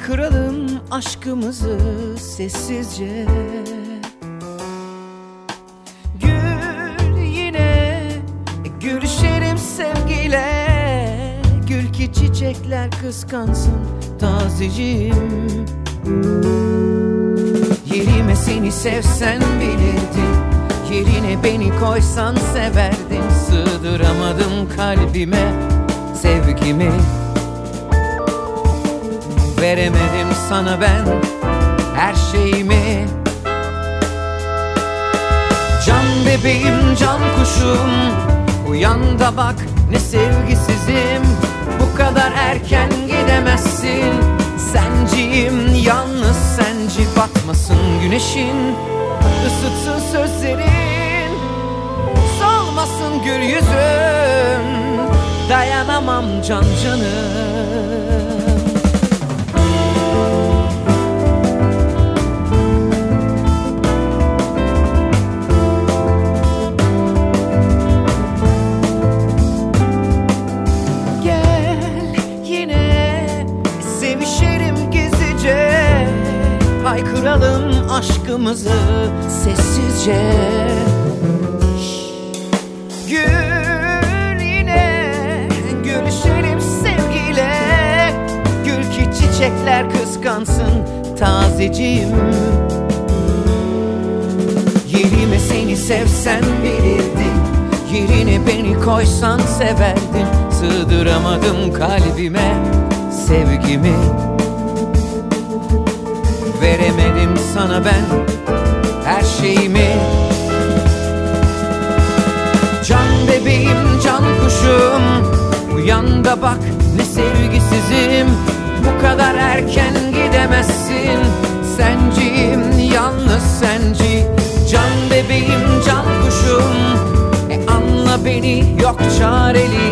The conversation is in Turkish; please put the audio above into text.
Haykıralım aşkımızı sessizce. Gül yine, gülüşelim sevgiyle. Gül ki çiçekler kıskansın tazeciğim. Yerime seni sevsen bilirdin, yerine beni koysan severdin. Sığdıramadım kalbime sevgimi, veremedim sana ben her şeyimi. Can bebeğim, can kuşum, uyan da bak ne sevgisizim. Bu kadar erken gidemezsin senciğim, yalnız senci. Batmasın güneşin, ısıtsın sözlerin, solmasın gül yüzün. Dayanamam can canım. Haykıralım aşkımızı sessizce. Gül yine, gülüşelim sevgiyle. Gül ki çiçekler kıskansın tazeciğim. Yerime seni sevsen bilirdin, yerine beni koysan severdin. Sığdıramadım kalbime sevgimi, veremedim sana ben her şeyimi. Can bebeğim, can kuşum, uyan da bak ne sevgisizim. Bu kadar erken gidemezsin senciğim, yalnız senci. Can bebeğim, can kuşum, anla beni, yok çareli.